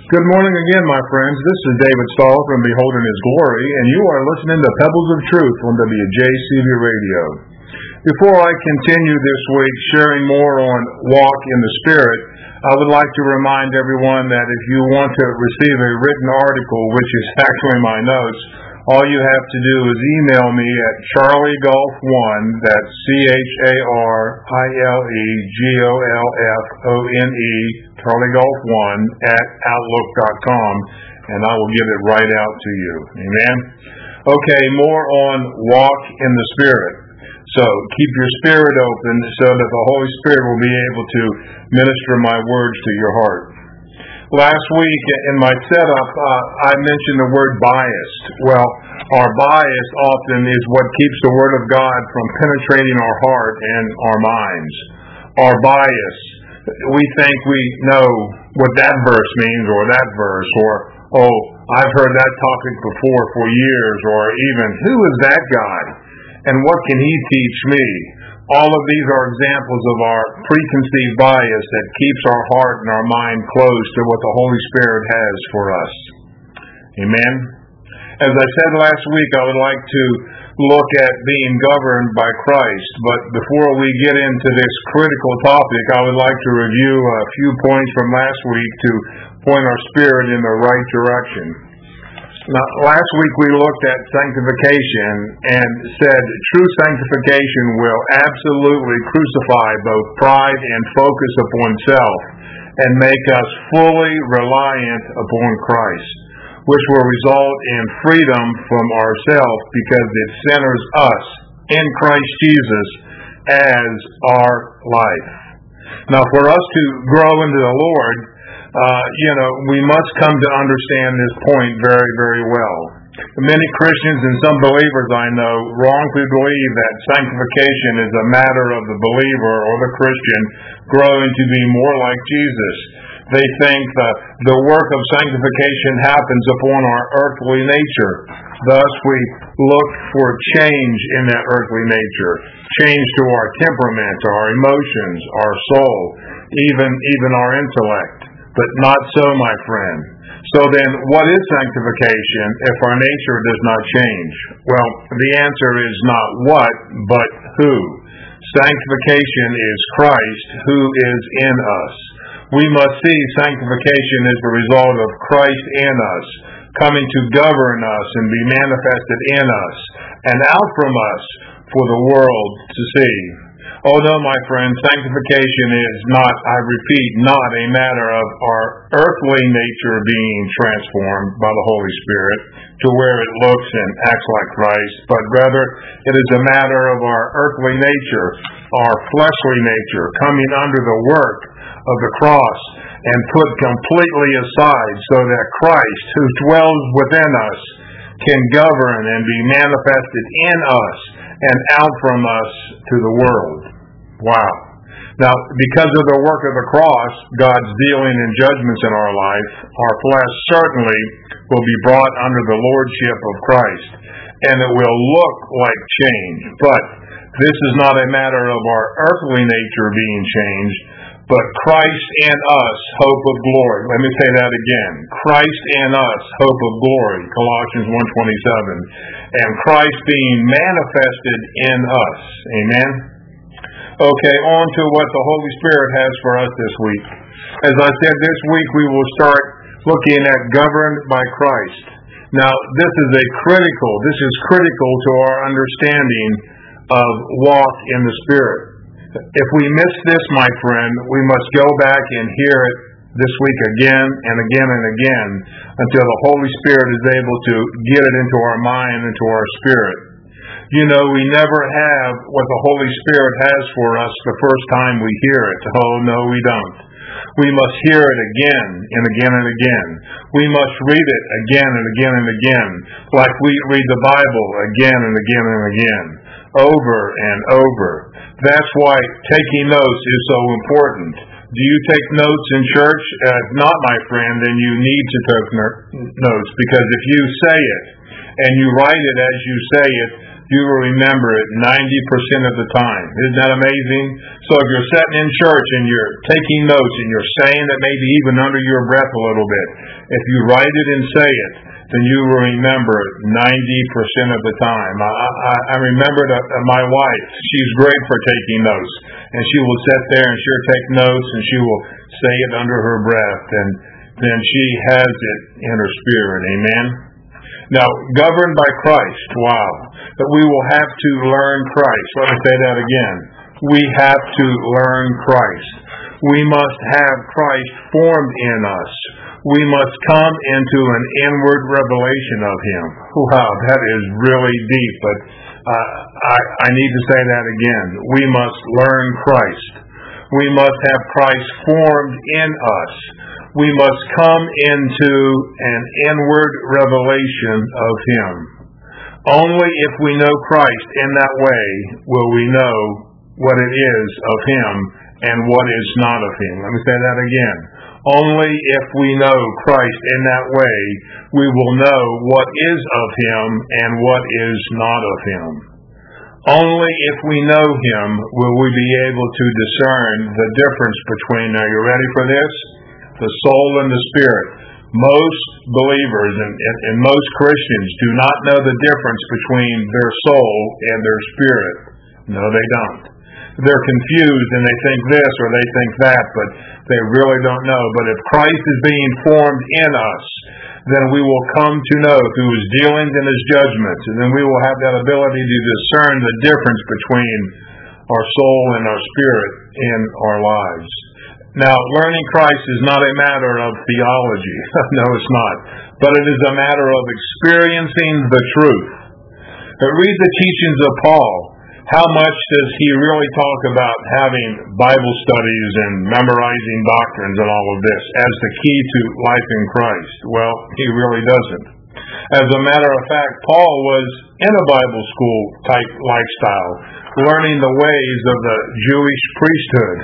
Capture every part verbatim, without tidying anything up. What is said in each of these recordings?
Good morning again, my friends. This is David Stahl from Beholding His Glory, and you are listening to Pebbles of Truth on W J C V Radio. Before I continue this week sharing more on Walk in the Spirit, I would like to remind everyone that if you want to receive a written article, which is actually my notes, all you have to do is email me at charlie golf one, that's C H A R I L E G O L F O N E, Charlie Golf one at outlook dot com, and I will get it right out to you. Amen? Okay, more on Walk in the Spirit. So keep your spirit open so that the Holy Spirit will be able to minister my words to your heart. Last week in my setup, uh, I mentioned the word biased. Well, our bias often is what keeps the Word of God from penetrating our heart and our minds. Our bias. We think we know what that verse means or that verse, or, oh, I've heard that topic before for years, or even, who is that God? And what can he teach me? All of these are examples of our preconceived bias that keeps our heart and our mind closed to what the Holy Spirit has for us. Amen? As I said last week, I would like to look at being governed by Christ. But before we get into this critical topic, I would like to review a few points from last week to point our spirit in the right direction. Now, last week we looked at sanctification and said true sanctification will absolutely crucify both pride and focus upon self and make us fully reliant upon Christ, which will result in freedom from ourselves because it centers us in Christ Jesus as our life. Now, for us to grow into the Lord, Uh, you know, we must come to understand this point very, very well. Many Christians and some believers I know wrongly believe that sanctification is a matter of the believer or the Christian growing to be more like Jesus. They think that the work of sanctification happens upon our earthly nature. Thus, we look for change in that earthly nature, change to our temperament, our emotions, our soul, even even our intellect. But not so, my friend. So then, what is sanctification if our nature does not change? Well, the answer is not what, but who. Sanctification is Christ, who is in us. We must see sanctification as the result of Christ in us, coming to govern us and be manifested in us, and out from us for the world to see. Oh no, my friend, sanctification is not, I repeat, not a matter of our earthly nature being transformed by the Holy Spirit to where it looks and acts like Christ, but rather it is a matter of our earthly nature, our fleshly nature, coming under the work of the cross and put completely aside so that Christ, who dwells within us, can govern and be manifested in us and out from us to the world. Wow. Now, because of the work of the cross, God's dealing in judgments in our life, our flesh certainly will be brought under the lordship of Christ, and it will look like change. But this is not a matter of our earthly nature being changed, but Christ in us, hope of glory. Let me say that again. Christ in us, hope of glory, Colossians one twenty-seven. And Christ being manifested in us. Amen? Okay, on to what the Holy Spirit has for us this week. As I said, this week we will start looking at governed by Christ. Now, this is a critical, this is critical to our understanding of walk in the Spirit. If we miss this, my friend, we must go back and hear it this week again and again and again until the Holy Spirit is able to get it into our mind, into our spirit. You know, we never have what the Holy Spirit has for us the first time we hear it. Oh, no, we don't. We must hear it again and again and again. We must read it again and again and again, like we read the Bible again and again and again, over and over. That's why taking notes is so important. Do you take notes in church? Uh, if not, my friend, then you need to take notes, because if you say it and you write it as you say it, you will remember it ninety percent of the time. Isn't that amazing? So if you're sitting in church and you're taking notes and you're saying it maybe even under your breath a little bit, if you write it and say it, then you will remember it ninety percent of the time. I, I, I remember that my wife, she's great for taking notes. And she will sit there and she'll take notes and she will say it under her breath. And then she has it in her spirit. Amen? Now, governed by Christ, wow. But we will have to learn Christ. Let me say that again. We have to learn Christ. We must have Christ formed in us. We must come into an inward revelation of Him. Wow, that is really deep, but uh, I, I need to say that again. We must learn Christ. We must have Christ formed in us. We must come into an inward revelation of Him. Only if we know Christ in that way will we know what it is of Him and what is not of Him. Let me say that again. Only if we know Christ in that way, we will know what is of Him and what is not of Him. Only if we know Him will we be able to discern the difference between, now you ready for this? The soul and the spirit. Most believers and, and, and most Christians do not know the difference between their soul and their spirit. No, they don't. They're confused and they think this or they think that, but they really don't know. But if Christ is being formed in us, then we will come to know through His dealings and His judgments, and then we will have that ability to discern the difference between our soul and our spirit in our lives. Now, learning Christ is not a matter of theology. No, it's not. But it is a matter of experiencing the truth. But read the teachings of Paul. How much does he really talk about having Bible studies and memorizing doctrines and all of this as the key to life in Christ? Well, he really doesn't. As a matter of fact, Paul was in a Bible school type lifestyle, learning the ways of the Jewish priesthood.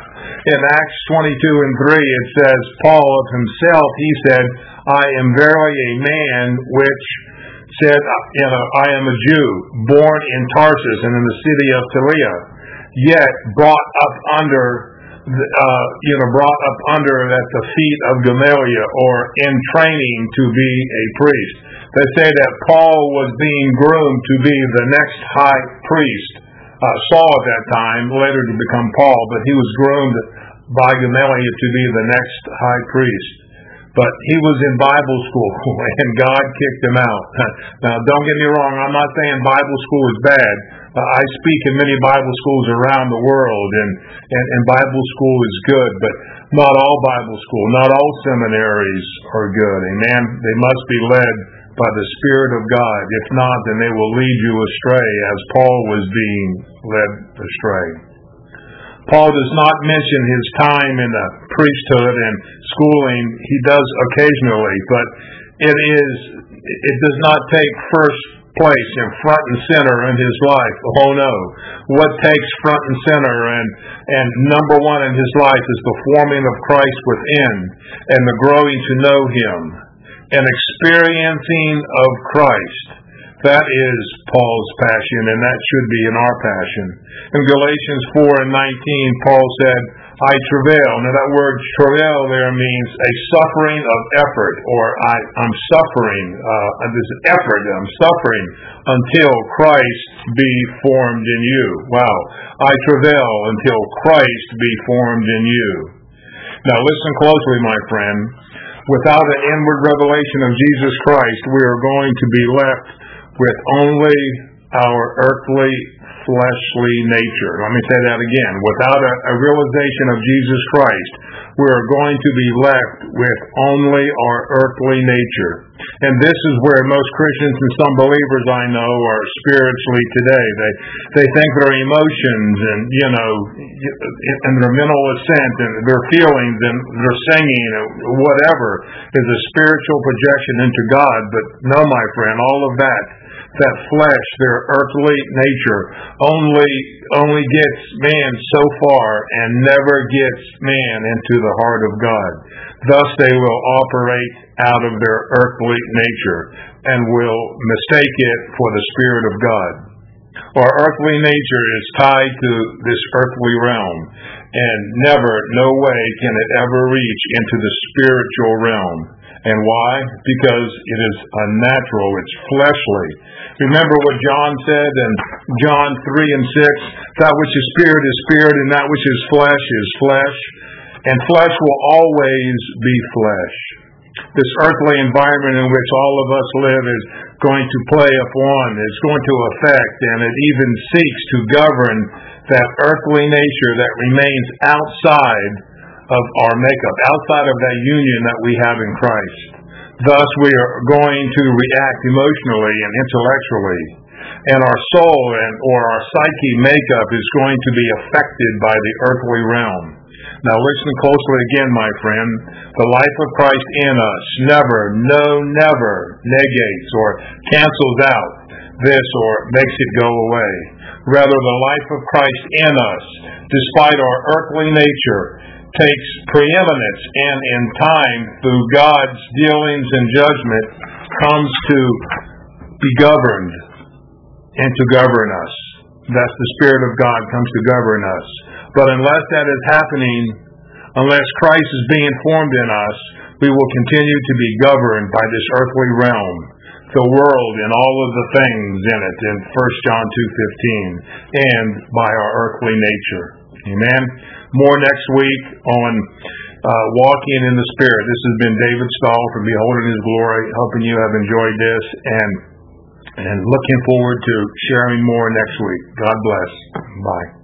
In Acts twenty-two and three, it says, Paul of himself, he said, I am verily a man which said, you know, I am a Jew, born in Tarsus and in the city of Philia, yet brought up under, uh, you know, brought up under at the feet of Gamaliel, or in training to be a priest. They say that Paul was being groomed to be the next high priest. Uh, Saul at that time, later to become Paul, but he was groomed by Gamaliel to be the next high priest. But he was in Bible school, and God kicked him out. Now, don't get me wrong, I'm not saying Bible school is bad. Uh, I speak in many Bible schools around the world, and, and, and Bible school is good, but not all Bible school, not all seminaries are good. Amen? They must be led by the Spirit of God. If not, then they will lead you astray, as Paul was being led astray. Paul does not mention his time in the priesthood and schooling. He does occasionally, but it is it does not take first place and front and center in his life. Oh no. What takes front and center and, and number one in his life is the forming of Christ within and the growing to know Him and experiencing of Christ. That is Paul's passion, and that should be in our passion. In Galatians four and nineteen, Paul said, I travail. Now that word travail there means a suffering of effort, or I, I'm suffering, uh, this effort, I'm suffering until Christ be formed in you. Wow. I travail until Christ be formed in you. Now listen closely, my friend. Without an inward revelation of Jesus Christ, we are going to be left with only our earthly, fleshly nature. Let me say that again. Without a, a realization of Jesus Christ, we are going to be left with only our earthly nature. And this is where most Christians and some believers I know are spiritually today. They they think their emotions and, you know, and their mental assent and their feelings and their singing and whatever is a spiritual projection into God. But no, my friend, all of that that flesh, their earthly nature, only only gets man so far and never gets man into the heart of God. Thus they will operate out of their earthly nature and will mistake it for the Spirit of God. Our earthly nature is tied to this earthly realm, and never, no way can it ever reach into the spiritual realm. And why? Because it is unnatural, it's fleshly. Remember what John said in John three and six, that which is spirit is spirit, and that which is flesh is flesh. And flesh will always be flesh. This earthly environment in which all of us live is going to play upon, it's going to affect, and it even seeks to govern that earthly nature that remains outside of our makeup, outside of that union that we have in Christ. Thus, we are going to react emotionally and intellectually, and our soul and or our psyche makeup is going to be affected by the earthly realm. Now listen closely again, my friend. The life of Christ in us never, no, never negates or cancels out this or makes it go away. Rather, the life of Christ in us, despite our earthly nature, takes preeminence, and in time, through God's dealings and judgment, comes to be governed and to govern us. That's the Spirit of God comes to govern us. But unless that is happening, unless Christ is being formed in us, we will continue to be governed by this earthly realm, the world and all of the things in it in First John two fifteen, and by our earthly nature. Amen. More next week on uh, walking in the Spirit. This has been David Stahl from Beholding His Glory, hoping you have enjoyed this, and and looking forward to sharing more next week. God bless. Bye.